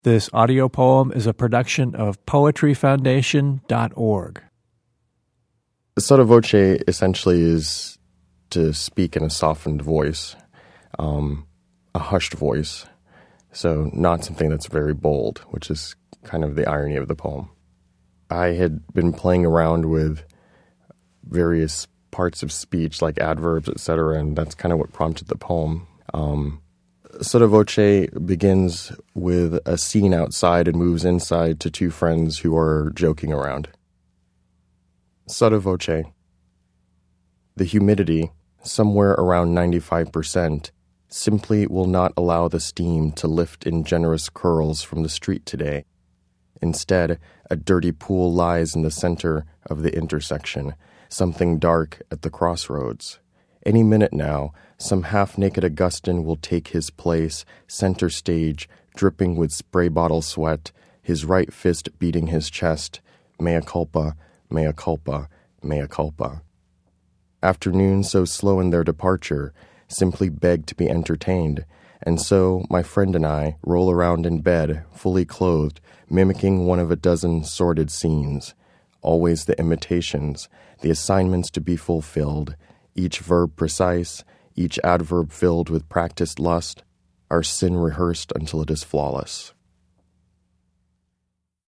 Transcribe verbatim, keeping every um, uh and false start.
This audio poem is a production of poetry foundation dot org. Sotto voce essentially is to speak in a softened voice, um, a hushed voice, so not something that's very bold, which is kind of the irony of the poem. I had been playing around with various parts of speech, like adverbs, et cetera, and that's kind of what prompted the poem. Um, Sotto voce begins with a scene outside and moves inside to two friends who are joking around. Sotto voce. The humidity, somewhere around ninety-five percent, simply will not allow the steam to lift in generous curls from the street today. Instead, a dirty pool lies in the center of the intersection, something dark at the crossroads. Any minute now, some half-naked Augustin will take his place, center stage, dripping with spray bottle sweat, his right fist beating his chest, mea culpa, mea culpa, mea culpa. Afternoons so slow in their departure simply beg to be entertained, and so my friend and I roll around in bed, fully clothed, mimicking one of a dozen sordid scenes. Always the imitations, the assignments to be fulfilled, each verb precise, each adverb filled with practiced lust, our sin rehearsed until it is flawless.